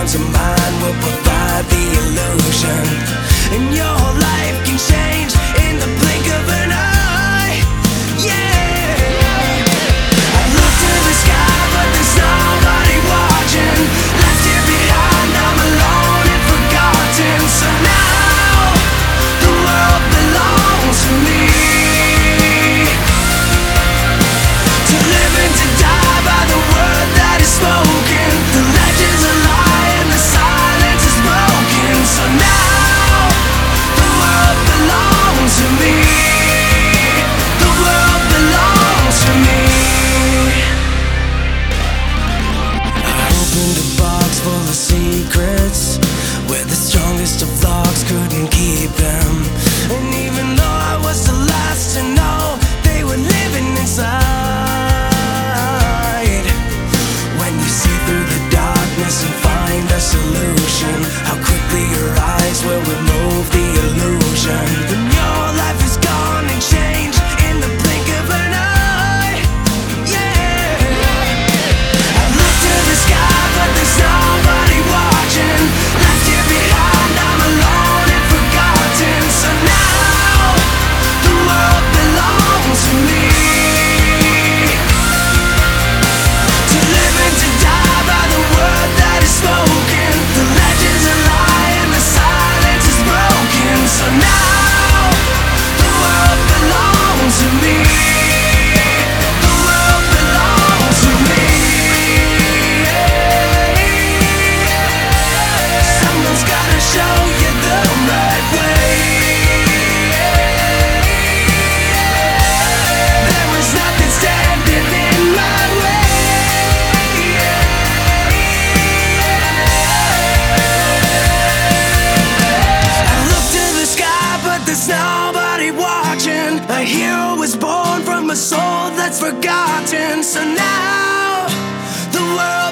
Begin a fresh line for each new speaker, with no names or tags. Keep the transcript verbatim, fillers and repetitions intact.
hearts and mine will provide the illusion. And your life can change in the blink of an eye. Yeah, I look to the sky, but there's nobody watching. Left here behind, I'm alone and forgotten. So now the world belongs to me. To live and to die by the word that is spoken. The legends are lie and the silence is broken. So now the world belongs to me. The world belongs to me. I opened a box full of secrets, where the strongest of locks couldn't keep them. And even though I was the last to know, they were living inside. When you see through the darkness and find a solution, how quickly your eyes will remove the illusion. When your life is gone and changed in the blink of an eye. Yeah, I look to the sky, but there's nobody watching. Left here behind, I'm alone and forgotten. So now the world belongs to me. To live and to die by the word that is spoken. The legends are lie and the silence is broken. So now the world belongs to me. The world belongs to me. Someone's gotta show you the right way. There was nothing standing in my way. I look to the sky, but there's nobody watching. A hero was born from a soul that's forgotten. So now the world